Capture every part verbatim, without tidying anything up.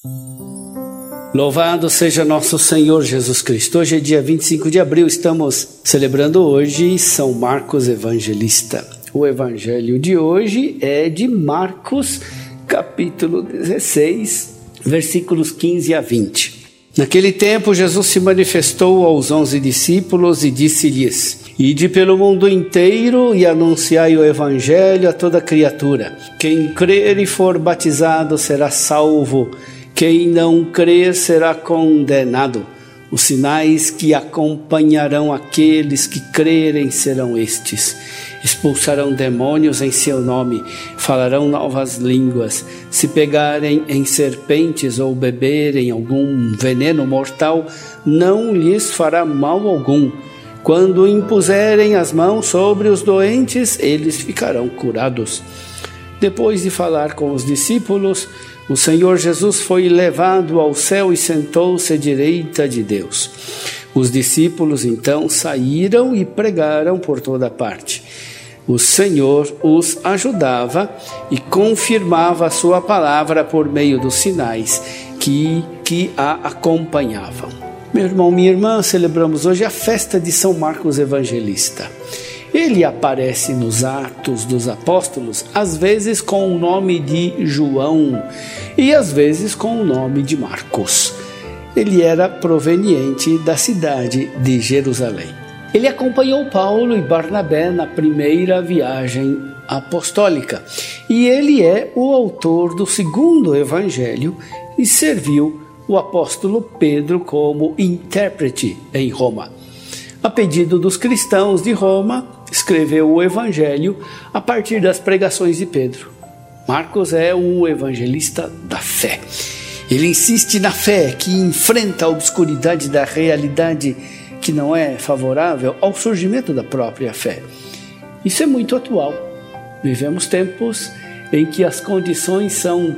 Louvado seja nosso Senhor Jesus Cristo. Hoje é dia vinte e cinco de abril, estamos celebrando hoje São Marcos Evangelista. O evangelho de hoje é de Marcos, capítulo dezesseis, versículos quinze a vinte. Naquele tempo, Jesus se manifestou aos onze discípulos e disse-lhes: Ide pelo mundo inteiro e anunciai o evangelho a toda criatura. Quem crer e for batizado será salvo. Quem não crer será condenado. Os sinais que acompanharão aqueles que crerem serão estes: expulsarão demônios em seu nome, falarão novas línguas, se pegarem em serpentes ou beberem algum veneno mortal, não lhes fará mal algum. Quando impuserem as mãos sobre os doentes, eles ficarão curados. Depois de falar com os discípulos, o Senhor Jesus foi levado ao céu e sentou-se à direita de Deus. Os discípulos então saíram e pregaram por toda parte. O Senhor os ajudava e confirmava a sua palavra por meio dos sinais que, que a acompanhavam. Meu irmão, minha irmã, celebramos hoje a festa de São Marcos Evangelista. Ele aparece nos Atos dos Apóstolos, às vezes com o nome de João e às vezes com o nome de Marcos. Ele era proveniente da cidade de Jerusalém. Ele acompanhou Paulo e Barnabé na primeira viagem apostólica e ele é o autor do segundo evangelho e serviu o apóstolo Pedro como intérprete em Roma. A pedido dos cristãos de Roma, escreveu o evangelho a partir das pregações de Pedro. Marcos é o evangelista da fé. Ele insiste na fé que enfrenta a obscuridade da realidade que não é favorável ao surgimento da própria fé. Isso é muito atual. Vivemos tempos em que as condições são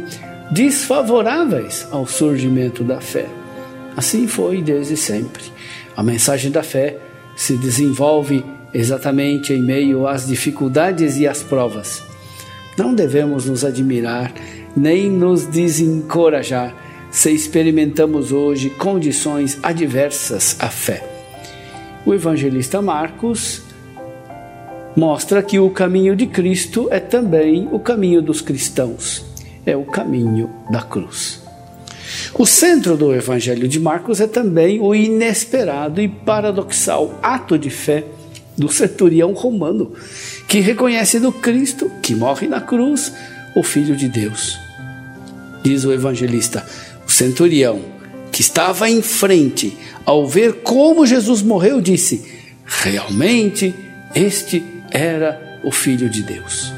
desfavoráveis ao surgimento da fé. Assim foi desde sempre. A mensagem da fé se desenvolve exatamente em meio às dificuldades e às provas. Não devemos nos admirar nem nos desencorajar se experimentamos hoje condições adversas à fé. O evangelista Marcos mostra que o caminho de Cristo é também o caminho dos cristãos, é o caminho da cruz. O centro do evangelho de Marcos é também o inesperado e paradoxal ato de fé do centurião romano, que reconhece no Cristo, que morre na cruz, o Filho de Deus. Diz o evangelista: o centurião, que estava em frente, ao ver como Jesus morreu, disse: realmente este era o Filho de Deus.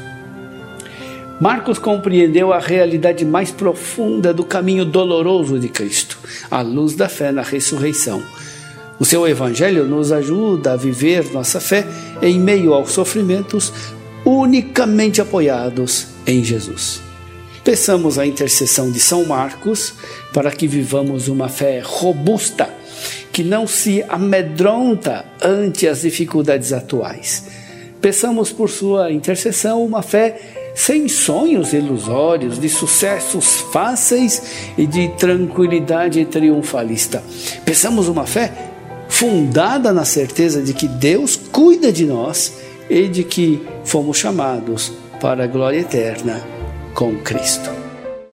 Marcos compreendeu a realidade mais profunda do caminho doloroso de Cristo, à luz da fé na ressurreição. O seu evangelho nos ajuda a viver nossa fé em meio aos sofrimentos, unicamente apoiados em Jesus. Peçamos a intercessão de São Marcos para que vivamos uma fé robusta, que não se amedronta ante as dificuldades atuais. Peçamos por sua intercessão uma fé sem sonhos ilusórios, de sucessos fáceis e de tranquilidade triunfalista. Peçamos uma fé fundada na certeza de que Deus cuida de nós e de que fomos chamados para a glória eterna com Cristo.